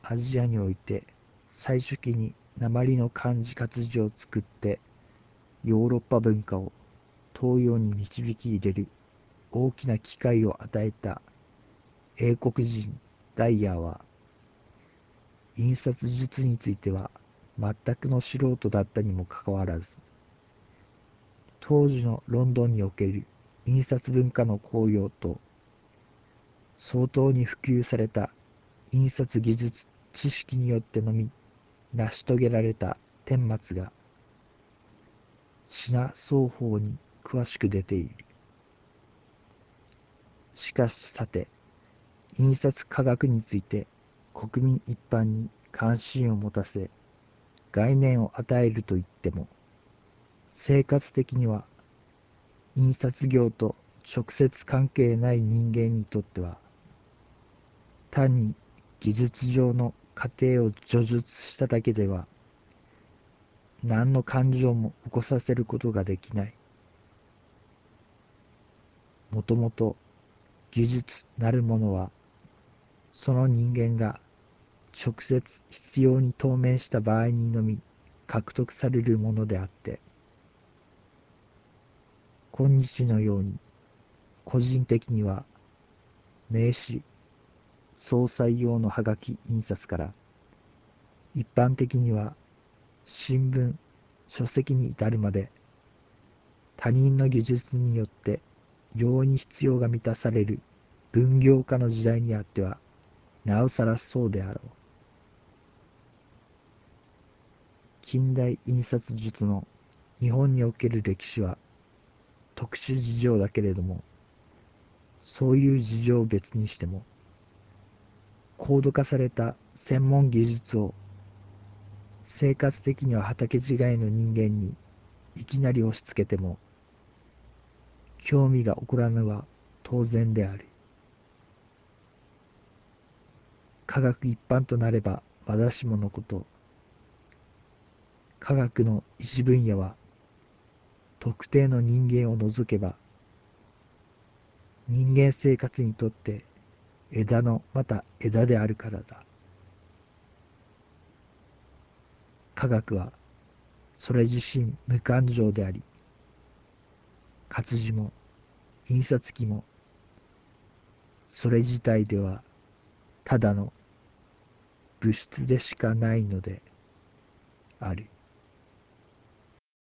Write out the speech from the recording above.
アジアにおいて最初期に鉛の漢字活字を作ってヨーロッパ文化を東洋に導き入れる大きな機会を与えた英国人ダイヤーは、印刷術については全くの素人だったにもかかわらず、当時のロンドンにおける印刷文化の効用と相当に普及された印刷技術知識によってのみ成し遂げられた顛末が品双方に詳しく出ている。しかしさて、印刷科学について国民一般に関心を持たせ、概念を与えるといっても、生活的には印刷業と直接関係ない人間にとっては、単に技術上の過程を叙述しただけでは、何の感情も起こさせることができない。もともと技術なるものは、その人間が直接必要に当面した場合にのみ獲得されるものであって、今日のように個人的には名刺、総裁用のはがき印刷から、一般的には新聞、書籍に至るまで、他人の技術によって容易に必要が満たされる分業化の時代にあっては、なおさらそうであろう。近代印刷術の日本における歴史は特殊事情だけれども、そういう事情を別にしても、高度化された専門技術を生活的には畑違いの人間にいきなり押し付けても、興味が起こらぬは当然である。科学一般となればまだしものこと、科学の一分野は特定の人間を除けば、人間生活にとって枝のまた枝であるからだ。科学はそれ自身無感情であり、活字も印刷機もそれ自体ではただの物質でしかないのである。